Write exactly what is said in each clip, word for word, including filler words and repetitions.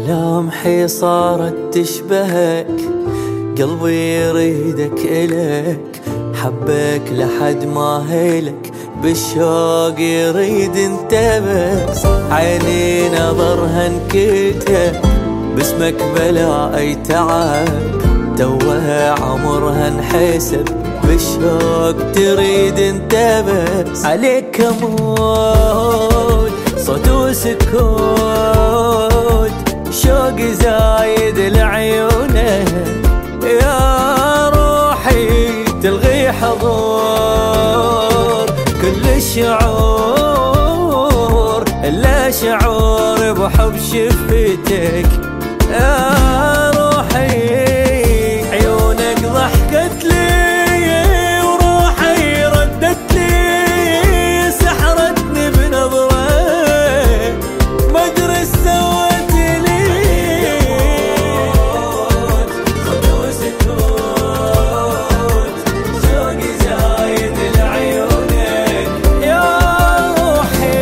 ملامحي صارت تشبهك، قلبي يريدك إلك، حبك لحد ما هيلك، بالشوق يريد انت بس. عيني نظرها انكتب باسمك بلا اي تعب، توها عمرها انحسب، بالشوق تريد انت بس. عليك اموت صوت وسكوت، شوقي زايد لعيونه، يا روحي تلغي حضور كل الشعور، الا شعور بحب شفتك يا روحي. عيونك ضحكت لي وروحي ردت لي، سحرتني بنظرة ما ادري ايش سوت لي. صوت وسكوت شوقي زايد لعيونك يا روحي.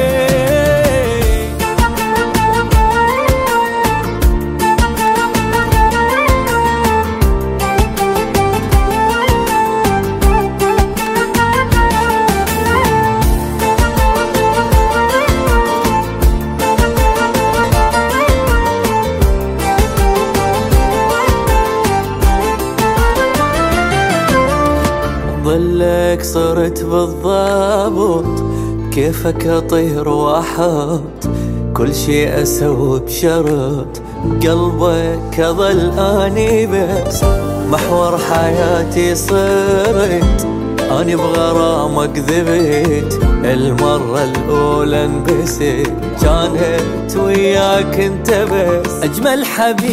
ظلك صرت بالضبط، كيفك اطير واحط، كل شي اسوي بشرط، قلبك اظل اني بس. محور حياتي صرت اني بغرامك ذبت، المرة الاولى انبست كانت وياك انت بس. اجمل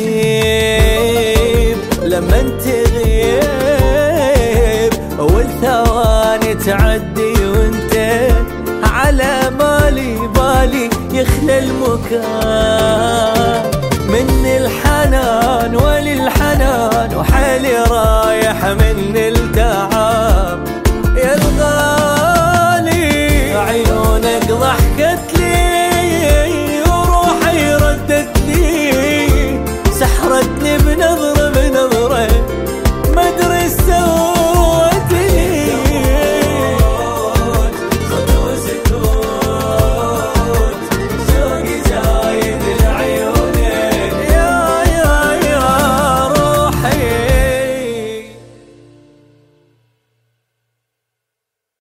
حبيب لما انت غيب، والثواني تعدي وانت على مالي بالي، يخلى المكان من الحنان وللحنان، وحالي رايح مني